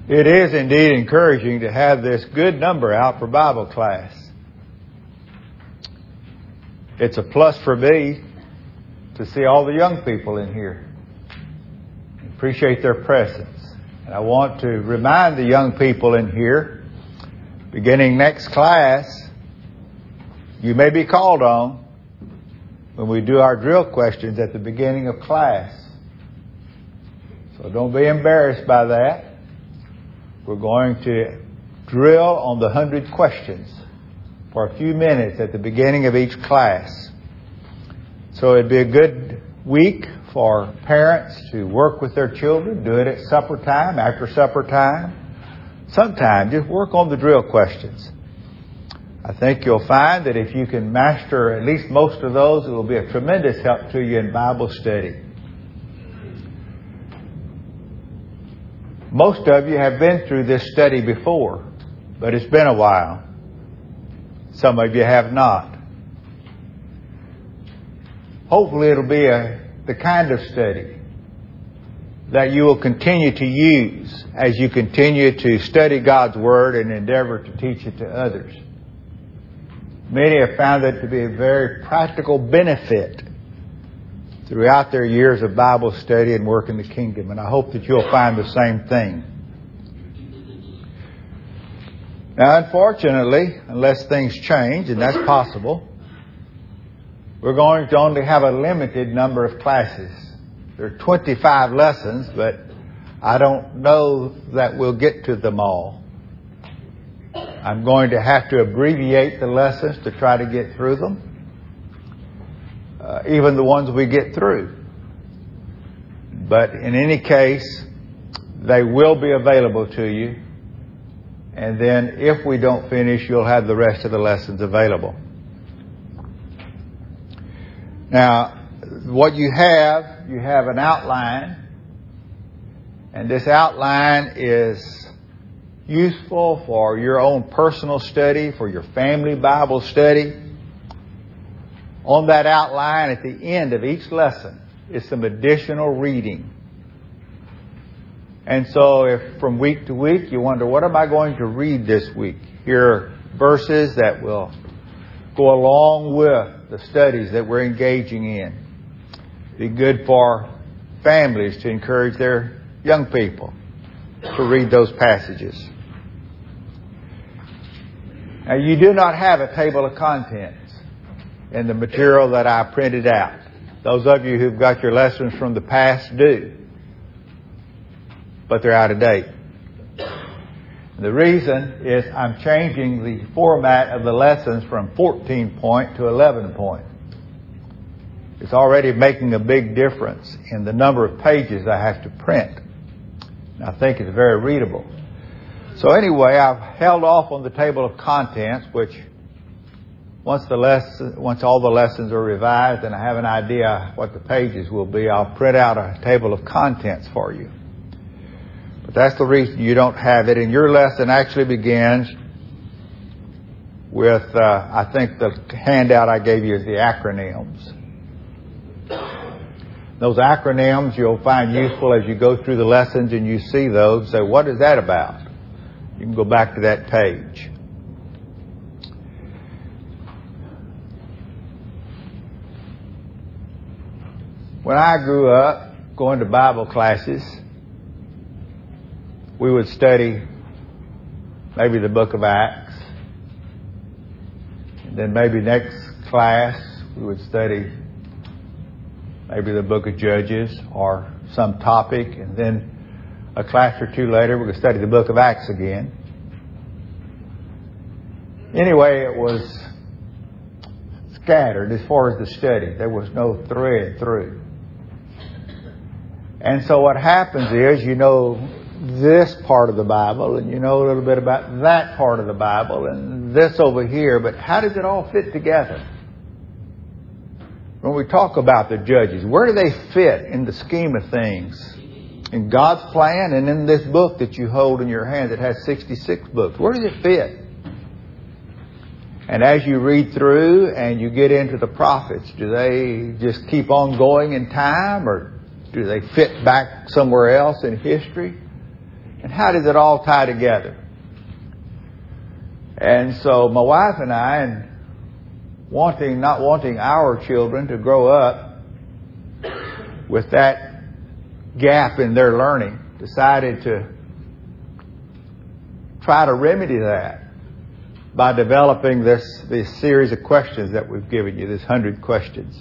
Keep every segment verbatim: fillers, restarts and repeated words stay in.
It is indeed encouraging to have this good number out for Bible class. It's a plus for me to see all the young people in here. Appreciate their presence. And I want to remind the young people in here, beginning next class, you may be called on when we do our drill questions at the beginning of class. So don't be embarrassed by that. We're going to drill on the hundred questions for a few minutes at the beginning of each class. So it'd be a good week for parents to work with their children, do it at supper time, after supper time. Sometime, just work on the drill questions. I think you'll find that if you can master at least most of those, it will be a tremendous help to you in Bible study. Most of you have been through this study before, but it's been a while. Some of you have not. Hopefully it'll be a, the kind of study that you will continue to use as you continue to study God's Word and endeavor to teach it to others. Many have found it to be a very practical benefit throughout their years of Bible study and work in the kingdom. And I hope that you'll find the same thing. Now, unfortunately, unless things change, and that's possible, we're going to only have a limited number of classes. There are twenty-five lessons, but I don't know that we'll get to them all. I'm going to have to abbreviate the lessons to try to get through them. Uh, even the ones we get through. But in any case, they will be available to you. And then if we don't finish, you'll have the rest of the lessons available. Now, what you have, you have an outline. And this outline is useful for your own personal study, for your family Bible study. On that outline at the end of each lesson is some additional reading. And so if from week to week you wonder, what am I going to read this week? Here are verses that will go along with the studies that we're engaging in. Be good for families to encourage their young people to read those passages. Now, you do not have a table of contents in the material that I printed out. Those of you who've got your lessons from the past do. But they're out of date. The reason is I'm changing the format of the lessons from fourteen point to eleven point. It's already making a big difference in the number of pages I have to print. And I think it's very readable. So anyway, I've held off on the table of contents, which Once the lesson, once all the lessons are revised and I have an idea what the pages will be, I'll print out a table of contents for you. But that's the reason you don't have it. And your lesson actually begins with, uh, I think the handout I gave you is the acronyms. Those acronyms you'll find useful as you go through the lessons and you see those. Say, what is that about? You can go back to that page. When I grew up going to Bible classes, we would study maybe the book of Acts. And then maybe next class we would study maybe the book of Judges or some topic. And then a class or two later we would study the book of Acts again. Anyway, it was scattered as far as the study. There was no thread through. And so what happens is you know this part of the Bible and you know a little bit about that part of the Bible and this over here, but how does it all fit together? When we talk about the Judges, where do they fit in the scheme of things? In God's plan and in this book that you hold in your hand that has sixty-six books, where does it fit? And as you read through and you get into the prophets, do they just keep on going in time or do they fit back somewhere else in history? And how does it all tie together? And so my wife and I, and wanting, not wanting our children to grow up with that gap in their learning, decided to try to remedy that by developing this, this series of questions that we've given you, this hundred questions.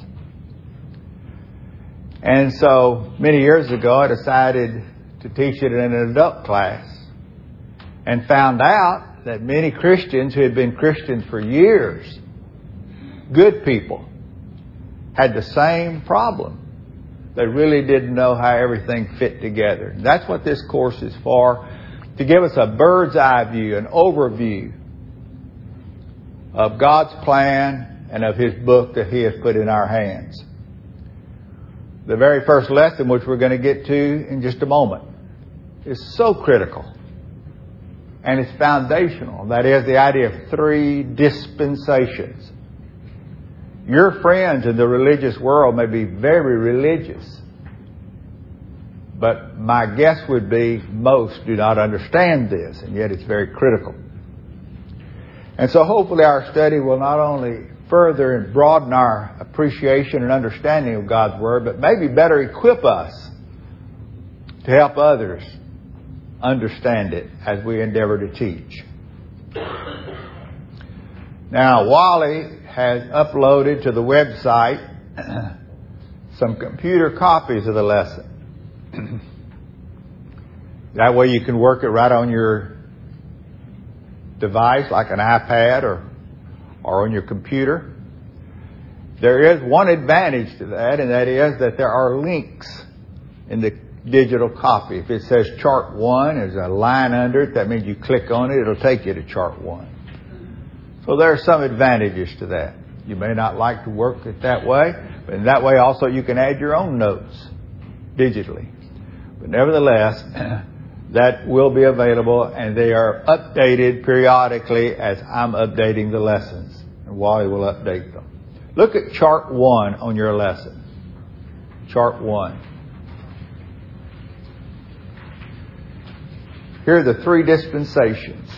And so many years ago, I decided to teach it in an adult class and found out that many Christians who had been Christians for years, good people, had the same problem. They really didn't know how everything fit together. And that's what this course is for, to give us a bird's eye view, an overview of God's plan and of His book that He has put in our hands. The very first lesson, which we're going to get to in just a moment, is so critical. And it's foundational. That is the idea of three dispensations. Your friends in the religious world may be very religious, but my guess would be most do not understand this, and yet it's very critical. And so hopefully our study will not only further and broaden our appreciation and understanding of God's Word, but maybe better equip us to help others understand it as we endeavor to teach. Now, Wally has uploaded to the website some computer copies of the lesson. That way you can work it right on your device, like an iPad or, or on your computer. There is one advantage to that, and that is that there are links in the digital copy. If it says chart one, there's a line under it. That means you click on it, it'll take you to chart one. So there are some advantages to that. You may not like to work it that way, but in that way also you can add your own notes digitally. But nevertheless, that will be available, and they are updated periodically as I'm updating the lessons. And Wally will update them. Look at chart one on your lesson. Chart one. Here are the three dispensations.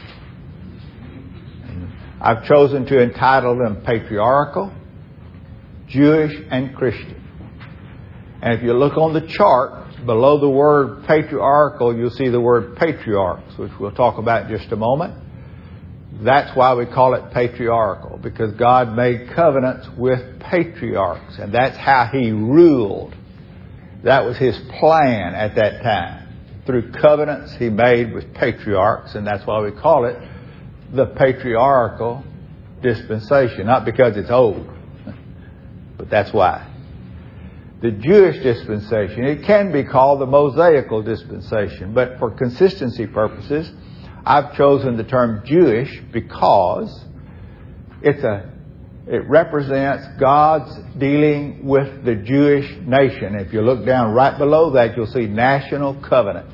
I've chosen to entitle them Patriarchal, Jewish, and Christian. And if you look on the chart, below the word patriarchal, you'll see the word patriarchs, which we'll talk about in just a moment. That's why we call it patriarchal, because God made covenants with patriarchs, and that's how He ruled. That was His plan at that time. Through covenants He made with patriarchs, and that's why we call it the patriarchal dispensation. Not because it's old, but that's why. The Jewish dispensation, it can be called the Mosaical dispensation, but for consistency purposes, I've chosen the term Jewish because it's a, it represents God's dealing with the Jewish nation. If you look down right below that, you'll see National Covenant.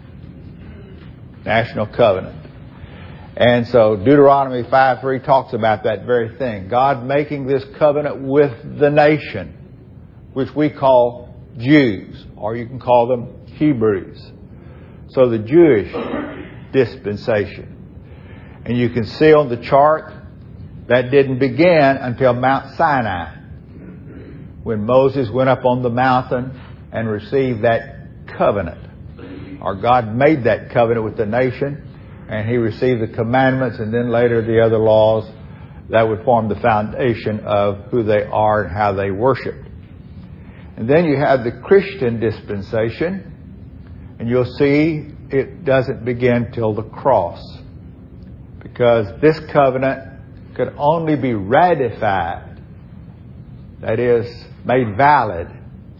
National Covenant. And so Deuteronomy five three talks about that very thing. God making this covenant with the nation, which we call Jews, or you can call them Hebrews. So the Jewish dispensation. And you can see on the chart that didn't begin until Mount Sinai, when Moses went up on the mountain and received that covenant. Or God made that covenant with the nation, and He received the commandments and then later the other laws that would form the foundation of who they are and how they worship. And then you have the Christian dispensation, and you'll see it doesn't begin till the cross, because this covenant could only be ratified, that is, made valid,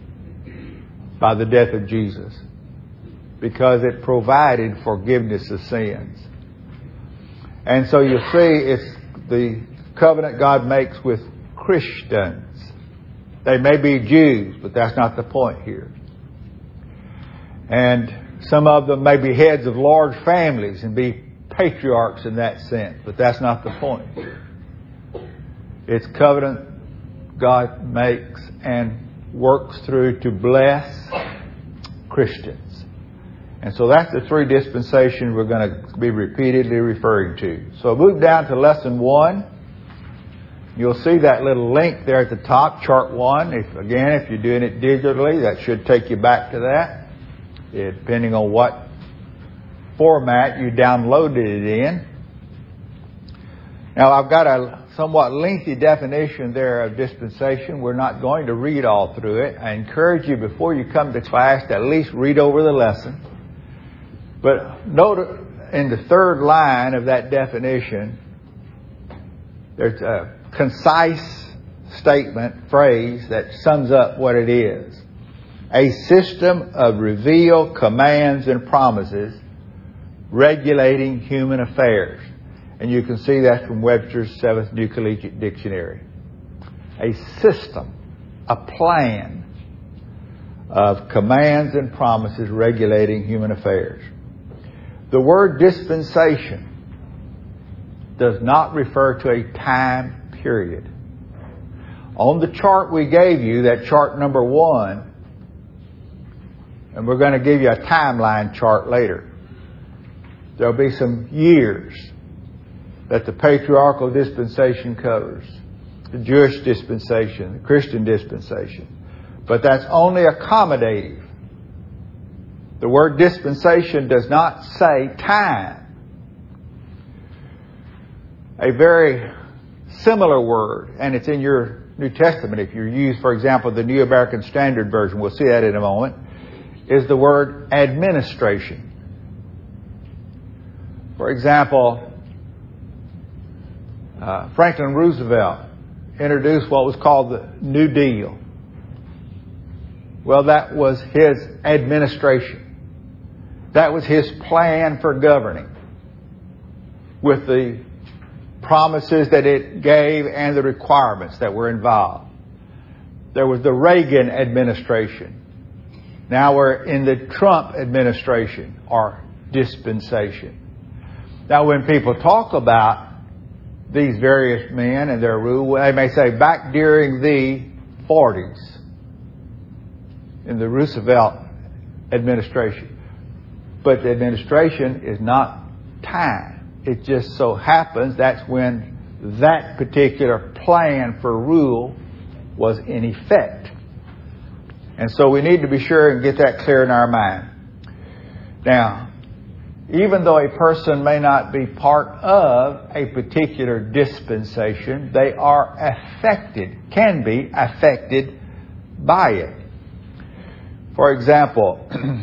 by the death of Jesus, because it provided forgiveness of sins. And so you see, it's the covenant God makes with Christians. They may be Jews, but that's not the point here. And some of them may be heads of large families and be patriarchs in that sense, but that's not the point. It's covenant God makes and works through to bless Christians. And so that's the three dispensations we're going to be repeatedly referring to. So move down to lesson one. You'll see that little link there at the top, chart one. If, again, if you're doing it digitally, that should take you back to that, depending on what format you downloaded it in. Now, I've got a somewhat lengthy definition there of dispensation. We're not going to read all through it. I encourage you, before you come to class, to at least read over the lesson. But note in the third line of that definition, there's a concise statement, phrase, that sums up what it is. A system of revealed commands and promises regulating human affairs. And you can see that from Webster's Seventh New Collegiate Dictionary. A system, a plan of commands and promises regulating human affairs. The word dispensation does not refer to a time period. On the chart we gave you, that chart number one, and we're going to give you a timeline chart later, there'll be some years that the patriarchal dispensation covers, the Jewish dispensation, the Christian dispensation. But that's only accommodative. The word dispensation does not say time. A very similar word, and it's in your New Testament, if you use, for example, the New American Standard Version, we'll see that in a moment, is the word administration. For example, uh, Franklin Roosevelt introduced what was called the New Deal. Well, that was his administration. That was his plan for governing, with the promises that it gave and the requirements that were involved. There was the Reagan administration. Now we're in the Trump administration, or dispensation. Now when people talk about these various men and their rule, they may say back during the forties, in the Roosevelt administration. But the administration is not time. It just so happens that's when that particular plan for rule was in effect. And so we need to be sure and get that clear in our mind. Now, even though a person may not be part of a particular dispensation, they are affected, can be affected by it. For example,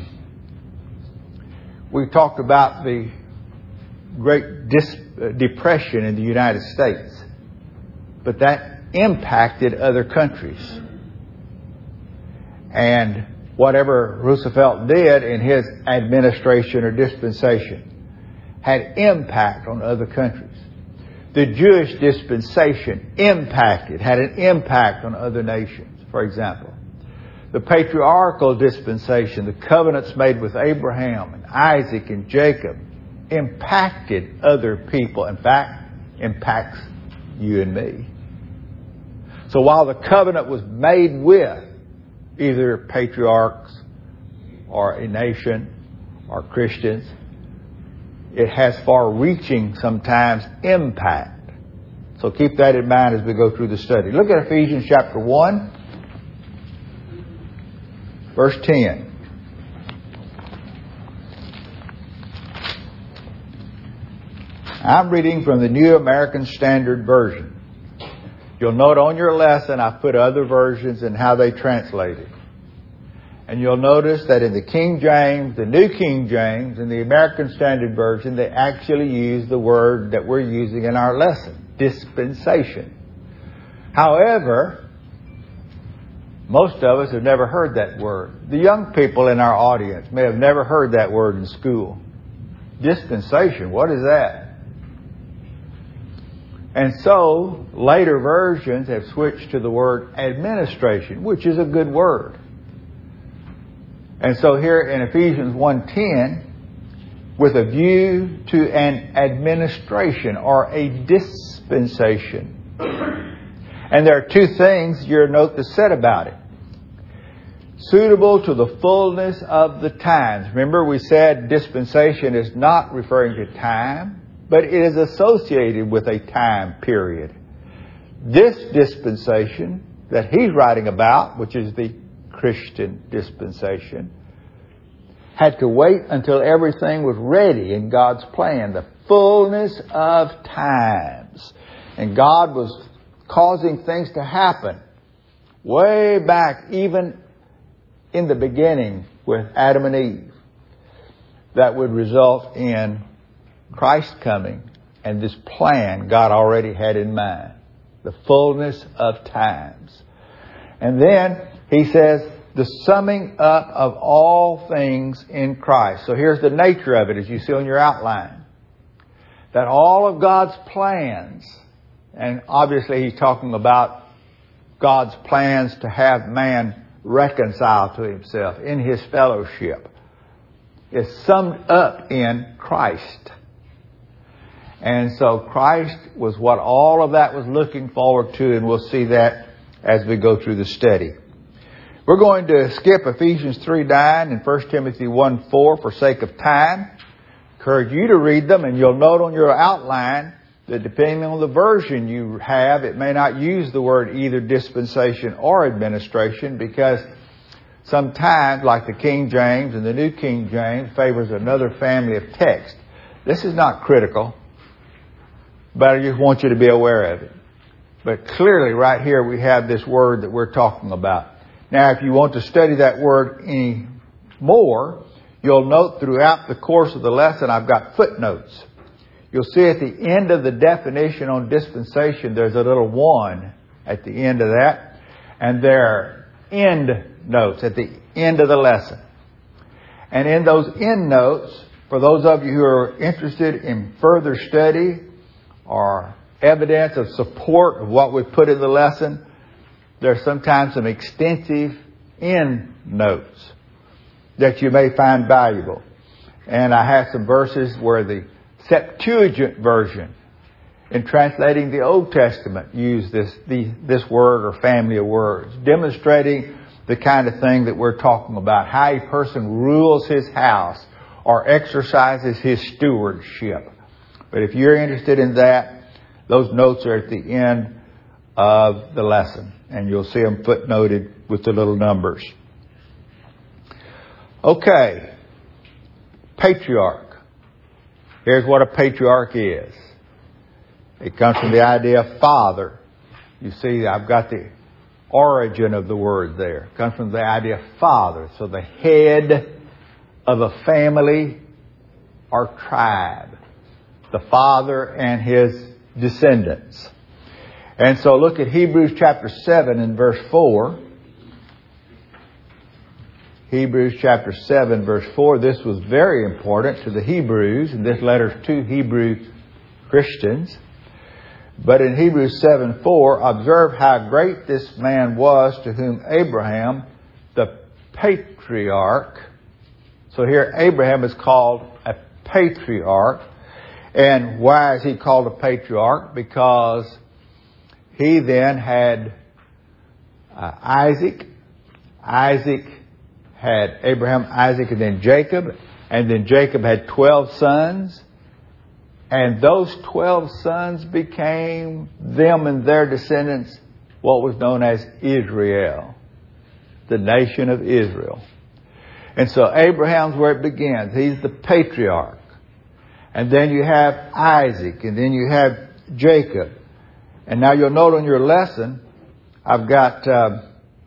we talked about the Great Dis- Depression in the United States, but that impacted other countries. And whatever Roosevelt did in his administration or dispensation had impact on other countries. The Jewish dispensation impacted, had an impact on other nations, for example. The patriarchal dispensation, the covenants made with Abraham and Isaac and Jacob, impacted other people. In fact, impacts you and me. So while the covenant was made with either patriarchs or a nation or Christians, it has far-reaching, sometimes, impact. So keep that in mind as we go through the study. Look at Ephesians chapter one, verse ten. I'm reading from the New American Standard Version. You'll note on your lesson I've put other versions and how they translate it. And you'll notice that in the King James, the New King James, and the American Standard Version, they actually use the word that we're using in our lesson, dispensation. However, most of us have never heard that word. The young people in our audience may have never heard that word in school. Dispensation, what is that? And so, later versions have switched to the word administration, which is a good word. And so here in Ephesians one ten, with a view to an administration or a dispensation. And there are two things you'll note that's said about it. suitable to the fullness of the times. Remember, we said dispensation is not referring to time, but it is associated with a time period. This dispensation that he's writing about, which is the Christian dispensation, had to wait until everything was ready in God's plan, the fullness of times. And God was causing things to happen way back, even in the beginning with Adam and Eve, that would result in Christ coming and this plan God already had in mind, the fullness of times. And then he says, the summing up of all things in Christ. So here's the nature of it, as you see on your outline. That all of God's plans, and obviously he's talking about God's plans to have man reconciled to himself in his fellowship, is summed up in Christ. And so Christ was what all of that was looking forward to, and we'll see that as we go through the study. We're going to skip Ephesians three nine and First Timothy one four for sake of time. Encourage you to read them, and you'll note on your outline that depending on the version you have, it may not use the word either dispensation or administration, because sometimes, like the King James and the New King James, favors another family of text. This is not critical, but I just want you to be aware of it. But clearly right here we have this word that we're talking about. Now, if you want to study that word any more, you'll note throughout the course of the lesson I've got footnotes. You'll see at the end of the definition on dispensation, there's a little one at the end of that. And there are end notes at the end of the lesson. And in those end notes, for those of you who are interested in further study or evidence of support of what we put in the lesson, there's sometimes some extensive end notes that you may find valuable. And I have some verses where the Septuagint version, in translating the Old Testament, use this the, this word or family of words, demonstrating the kind of thing that we're talking about, how a person rules his house or exercises his stewardship. But if you're interested in that, those notes are at the end of the lesson, and you'll see them footnoted with the little numbers. Okay, patriarch. Here's what a patriarch is. It comes from the idea of father. You see, I've got the origin of the word there. It comes from the idea of father. So the head of a family or tribe. The father and his descendants. And so look at Hebrews chapter seven and verse four. Hebrews chapter seven verse four. This was very important to the Hebrews, and this letter's to Hebrew Christians. But in Hebrews seven four, observe how great this man was, to whom Abraham, the patriarch. So here Abraham is called a patriarch. And why is he called a patriarch? Because he then had uh, Isaac. Isaac had Abraham, Isaac, and then Jacob. And then Jacob had twelve sons. And those twelve sons became, them and their descendants, what was known as Israel. The nation of Israel. And so Abraham's where it begins. He's the patriarch. And then you have Isaac. And then you have Jacob. And now you'll note on your lesson, I've got uh,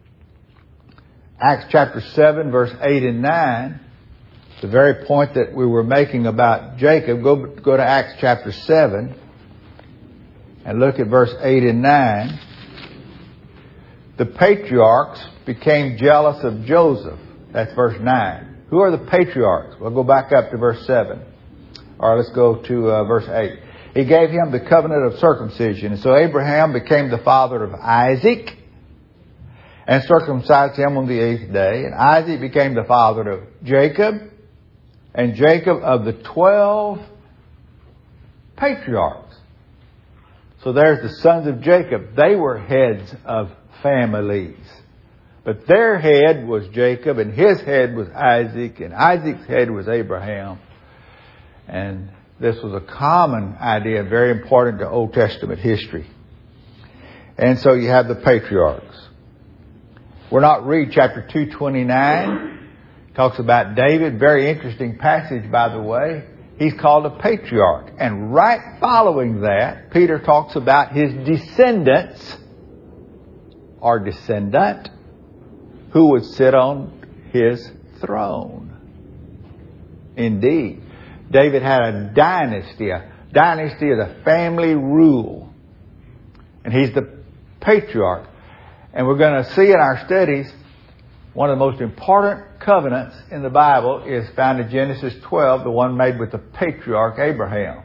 Acts chapter seven, verse eight and nine. The very point that we were making about Jacob. Go, go to Acts chapter seven and look at verse eight and nine. The patriarchs became jealous of Joseph. That's verse nine. Who are the patriarchs? We'll go back up to verse seven. Or let's go to uh, verse eight. He gave him the covenant of circumcision. And so Abraham became the father of Isaac and circumcised him on the eighth day. And Isaac became the father of Jacob. And Jacob of the twelve patriarchs. So there's the sons of Jacob. They were heads of families. But their head was Jacob, and his head was Isaac, and Isaac's head was Abraham. And this was a common idea, very important to Old Testament history. And so you have the patriarchs. We're not read chapter two twenty-nine. Talks about David. Very interesting passage, by the way. He's called a patriarch. And right following that, Peter talks about his descendants, or descendant, who would sit on his throne. Indeed, David had a dynasty, a dynasty of the family rule. And he's the patriarch. And we're going to see in our studies, one of the most important covenants in the Bible is found in Genesis twelve, the one made with the patriarch Abraham.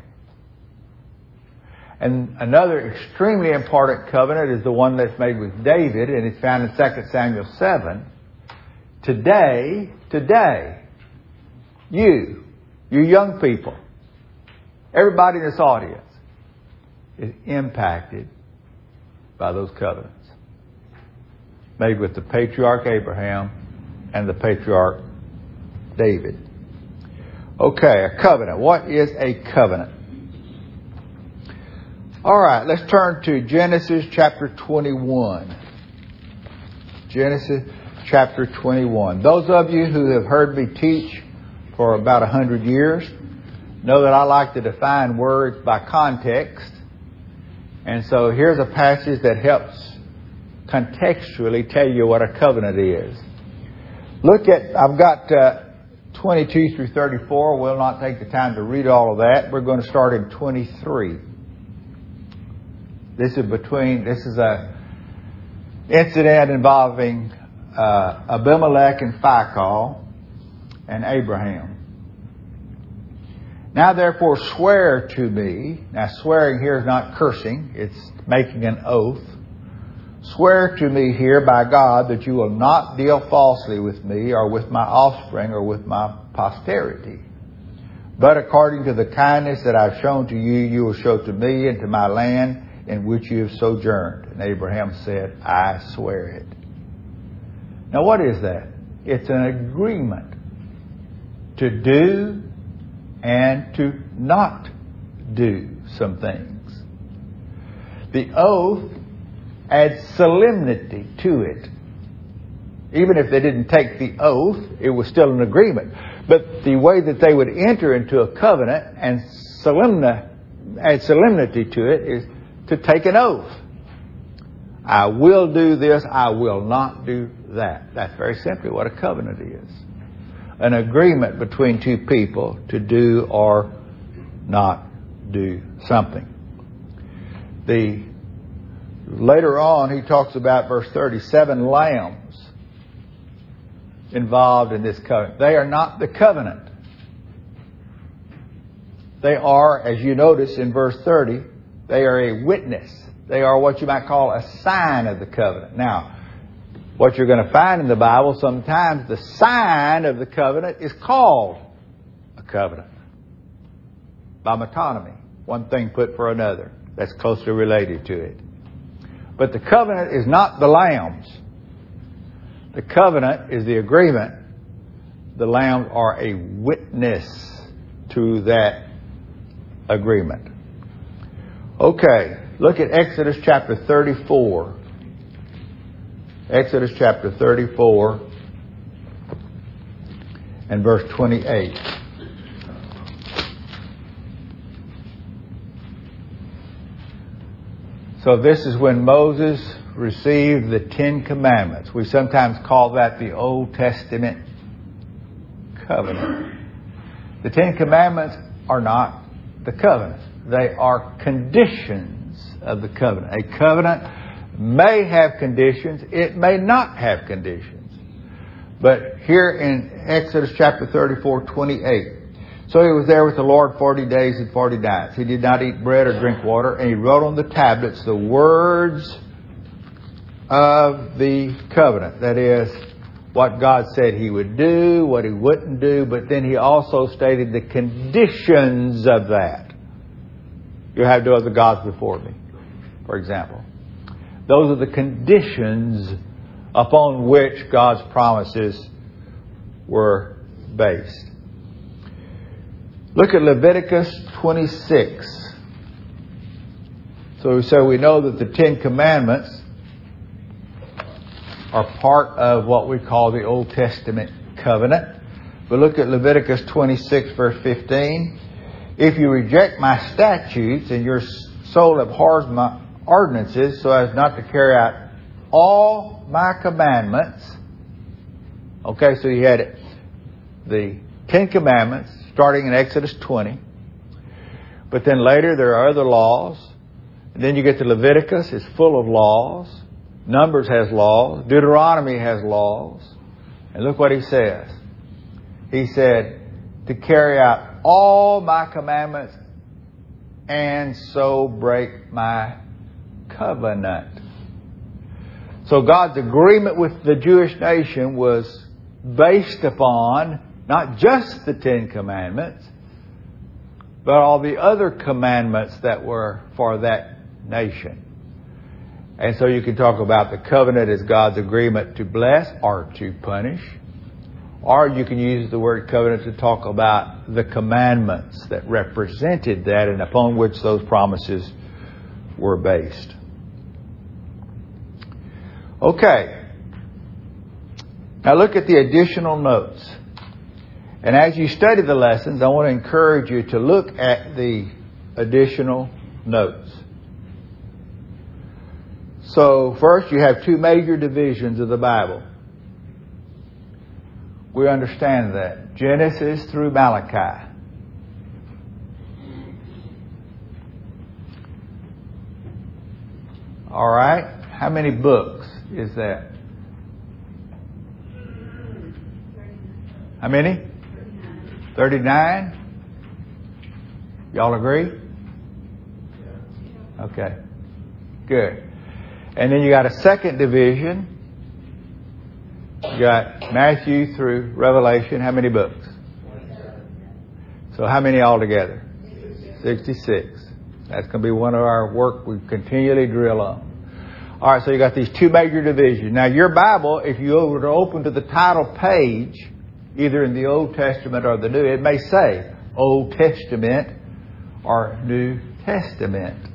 And another extremely important covenant is the one that's made with David, and it's found in Second Samuel seven. Today, today, you, you young people, everybody in this audience is impacted by those covenants made with the patriarch Abraham and the patriarch David. Okay, a covenant. What is a covenant? All right, let's turn to Genesis chapter twenty-one. Genesis chapter twenty-one. Those of you who have heard me teach for about a hundred years know that I like to define words by context. And so here's a passage that helps contextually tell you what a covenant is. Look at, I've got uh, twenty-two through thirty-four. We'll not take the time to read all of that. We're going to start in twenty-three. This is between, this is a incident involving uh, Abimelech and Phicol and Abraham. Now therefore swear to me. Now swearing here is not cursing. It's making an oath. Swear to me here by God that you will not deal falsely with me or with my offspring or with my posterity. But according to the kindness that I've shown to you, you will show to me and to my land in which you have sojourned. And Abraham said, I swear it. Now what is that? It's an agreement to do and to not do some things. The oath adds solemnity to it. Even if they didn't take the oath, it was still an agreement. But the way that they would enter into a covenant and solemni- add solemnity to it is to take an oath. I will do this, I will not do that. That's very simply what a covenant is. An agreement between two people to do or not do something. The later on, he talks about verse thirty-seven lambs involved in this covenant. They are not the covenant. They are, as you notice in verse thirty, they are a witness. They are what you might call a sign of the covenant. Now, what you're going to find in the Bible, sometimes the sign of the covenant is called a covenant by metonymy. One thing put for another. That's closely related to it. But the covenant is not the lambs. The covenant is the agreement. The lambs are a witness to that agreement. Okay, look at Exodus chapter thirty-four. Exodus chapter thirty-four and verse twenty-eight. So this is when Moses received the Ten Commandments. We sometimes call that the Old Testament covenant. The Ten Commandments are not the covenant. They are conditions of the covenant. A covenant may have conditions. It may not have conditions. But here in Exodus chapter thirty-four, twenty-eight. So he was there with the Lord forty days and forty nights. He did not eat bread or drink water. And he wrote on the tablets the words of the covenant. That is, what God said he would do, what he wouldn't do. But then he also stated the conditions of that. You have no other gods before me, for example. Those are the conditions upon which God's promises were based. Look at Leviticus twenty-six. So, so we know that the Ten Commandments are part of what we call the Old Testament covenant. But look at Leviticus twenty-six, verse fifteen. If you reject my statutes and your soul abhors my ordinances so as not to carry out all my commandments. Okay, so you had the Ten Commandments starting in Exodus twenty. But then later there are other laws. And then you get to Leviticus, it's full of laws. Numbers has laws. Deuteronomy has laws. And look what he says. He said, to carry out all my commandments and so break my covenant. So God's agreement with the Jewish nation was based upon not just the Ten Commandments, but all the other commandments that were for that nation. And so you can talk about the covenant as God's agreement to bless or to punish. Or you can use the word covenant to talk about the commandments that represented that and upon which those promises were based. Okay. Now look at the additional notes. And as you study the lessons, I want to encourage you to look at the additional notes. So first you have two major divisions of the Bible. We understand that. Genesis through Malachi. All right. How many books is that? How many? thirty-nine. Y'all agree? Okay. Good. And then you got a second division. You got Matthew through Revelation. How many books? So how many altogether? sixty-six. That's going to be one of our work we continually drill on. All right, so you got these two major divisions. Now your Bible, if you were to open to the title page, either in the Old Testament or the New, it may say Old Testament or New Testament.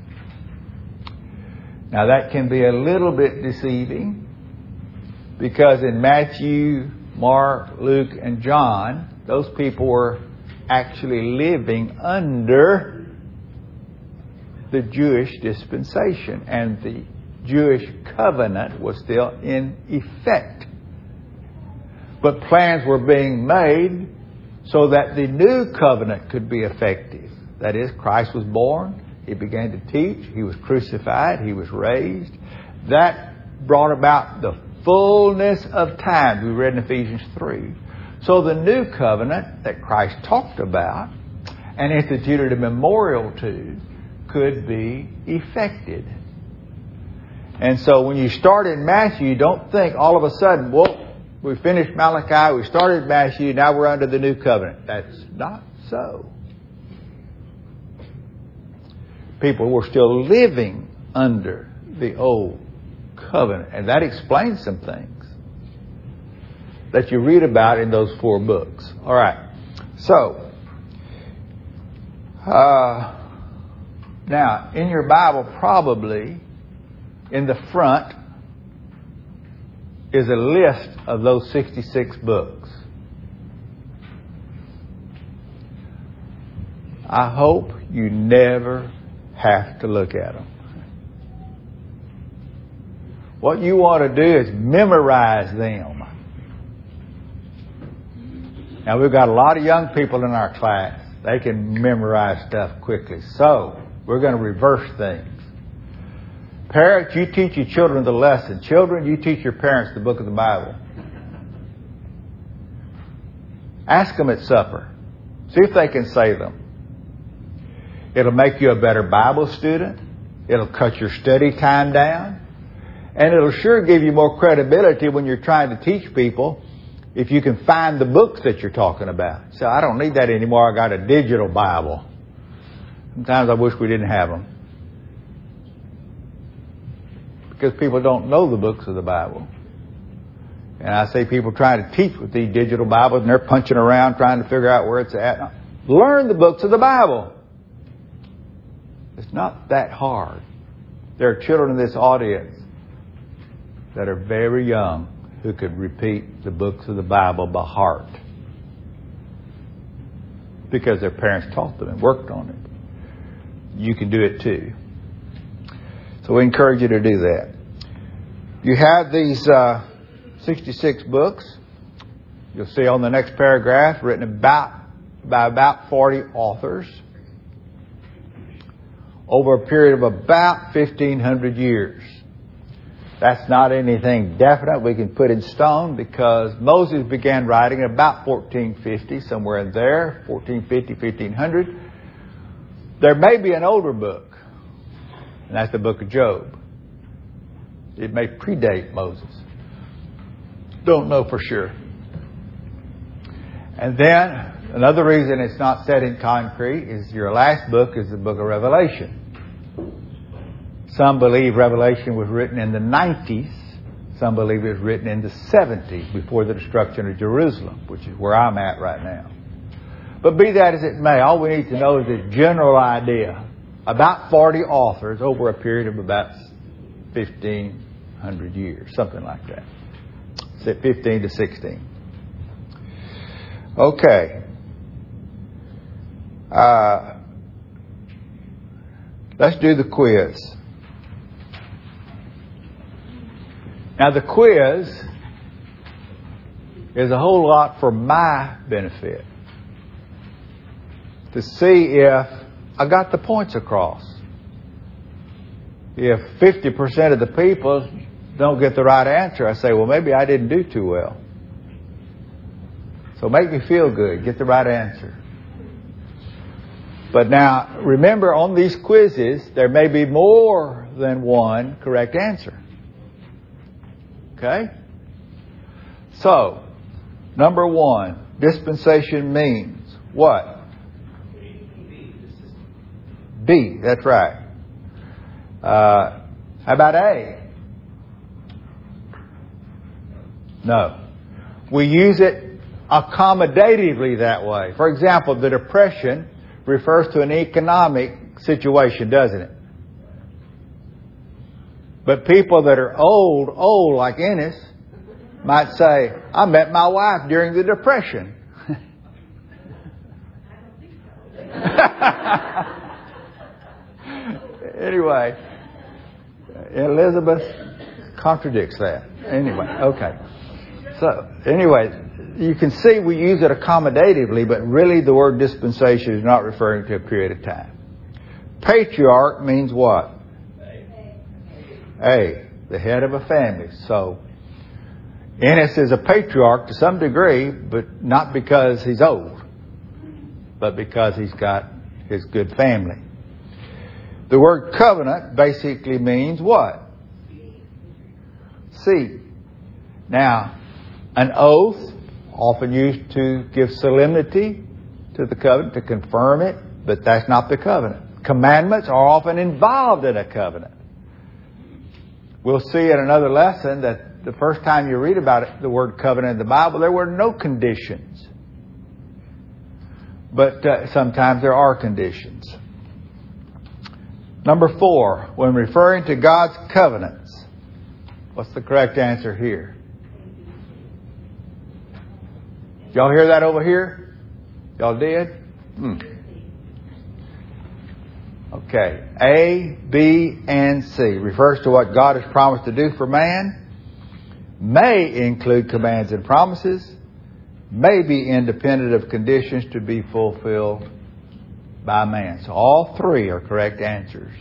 Now that can be a little bit deceiving because in Matthew, Mark, Luke, and John, those people were actually living under the Jewish dispensation and the Jewish covenant was still in effect. But plans were being made so that the new covenant could be effective. That is, Christ was born. He began to teach. He was crucified. He was raised. That brought about the fullness of time. We read in Ephesians three. So the new covenant that Christ talked about and instituted a memorial to could be effected. And so when you start in Matthew, don't think all of a sudden, well, we finished Malachi, we started Matthew, now we're under the new covenant. That's not so. People were still living under the old covenant. And that explains some things that you read about in those four books. All right. So, uh, now, in your Bible, probably in the front is a list of those sixty-six books. I hope you never have to look at them. What you want to do is memorize them. Now, we've got a lot of young people in our class. They can memorize stuff quickly. So, we're going to reverse things. Parents, you teach your children the lesson. Children, you teach your parents the book of the Bible. Ask them at supper. See if they can say them. It'll make you a better Bible student. It'll cut your study time down. And it'll sure give you more credibility when you're trying to teach people if you can find the books that you're talking about. So I don't need that anymore. I got a digital Bible. Sometimes I wish we didn't have them. Because people don't know the books of the Bible. And I see people trying to teach with these digital Bibles, and they're punching around trying to figure out where it's at. Learn the books of the Bible. It's not that hard. There are children in this audience that are very young who could repeat the books of the Bible by heart because their parents taught them and worked on it. You can do it too. So we encourage you to do that. You have these uh, sixty-six books. You'll see on the next paragraph written about by about forty authors over a period of about fifteen hundred years. That's not anything definite we can put in stone because Moses began writing about fourteen fifty, somewhere in there, fourteen fifty, fifteen hundred. There may be an older book, and that's the book of Job. It may predate Moses. Don't know for sure. And then another reason it's not set in concrete is your last book is the book of Revelation. Some believe Revelation was written in the nineties. Some believe it was written in the seventies before the destruction of Jerusalem, which is where I'm at right now. But be that as it may, all we need to know is the general idea. About forty authors over a period of about fifteen hundred years, something like that. Say fifteen to sixteen. Okay. Uh, let's do the quiz. Now the quiz is a whole lot for my benefit. To see if I got the points across. If fifty percent of the people don't get the right answer, I say, well, maybe I didn't do too well. So make me feel good. Get the right answer. But now, remember, on these quizzes, there may be more than one correct answer. Okay? So, number one, dispensation means what? B, that's right. Uh, how about A? No. We use it accommodatively that way. For example, the Depression refers to an economic situation, doesn't it? But people that are old, old like Ennis, might say, I met my wife during the Depression. Anyway, Elizabeth contradicts that. Anyway, okay. So, anyway, you can see we use it accommodatively, but really the word dispensation is not referring to a period of time. Patriarch means what? A, the head of a family. So, Ennis is a patriarch to some degree, but not because he's old, but because he's got his good family. The word covenant basically means what? Seed. Now, an oath, often used to give solemnity to the covenant, to confirm it, but that's not the covenant. Commandments are often involved in a covenant. We'll see in another lesson that the first time you read about it, the word covenant in the Bible, there were no conditions. But uh, sometimes there are conditions. Number four, when referring to God's covenants, what's the correct answer here? Y'all hear that over here? Y'all did? Hmm. Okay. A, B, and C refers to what God has promised to do for man, may include commands and promises, may be independent of conditions to be fulfilled by man. So all three are correct answers.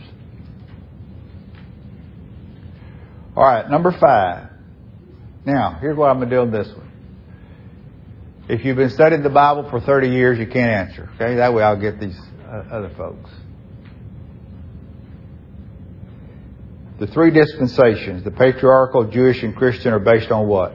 All right, number five. Now, here's what I'm going to do on this one. If you've been studying the Bible for thirty years, you can't answer. Okay, that way I'll get these uh, other folks. The three dispensations, the patriarchal, Jewish, and Christian, are based on what?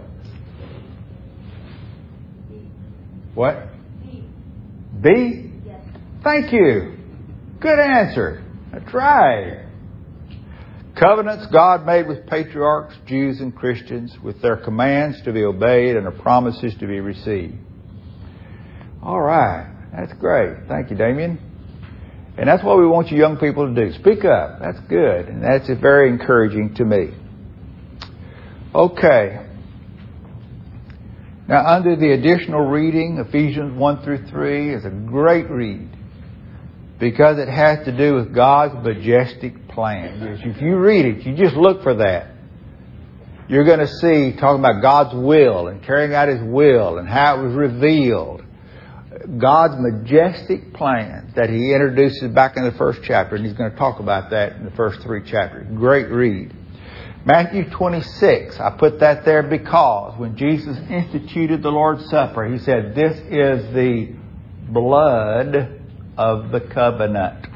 What? B. B? Yes. Thank you. Good answer. That's right. Covenants God made with patriarchs, Jews and Christians, with their commands to be obeyed and their promises to be received. All right. That's great. Thank you, Damien. And that's what we want you young people to do. Speak up. That's good. And that's very encouraging to me. Okay. Now, under the additional reading, Ephesians one through three is a great read because it has to do with God's majestic plan. If you read it, you just look for that. You're going to see, talking about God's will and carrying out His will and how it was revealed. God's majestic plan that He introduces back in the first chapter, and He's going to talk about that in the first three chapters. Great read. Matthew twenty-six, I put that there because when Jesus instituted the Lord's Supper, He said, "This is the blood of the covenant."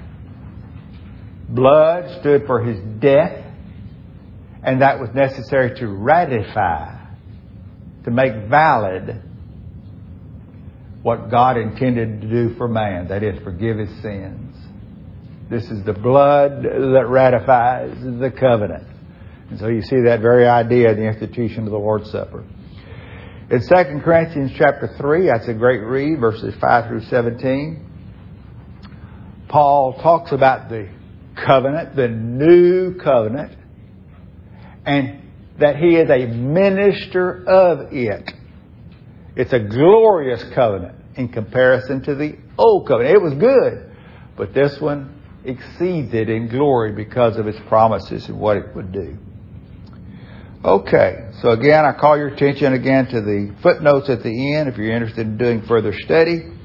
Blood stood for His death, and that was necessary to ratify, to make valid what God intended to do for man, that is, forgive his sins. This is the blood that ratifies the covenant. And so you see that very idea in the institution of the Lord's Supper. In Second Corinthians chapter three, that's a great read, verses five through seventeen. Paul talks about the covenant, the new covenant, and that he is a minister of it. It's a glorious covenant in comparison to the old covenant. It was good, but this one exceeds it in glory because of its promises and what it would do. Okay, so again, I call your attention again to the footnotes at the end if you're interested in doing further study.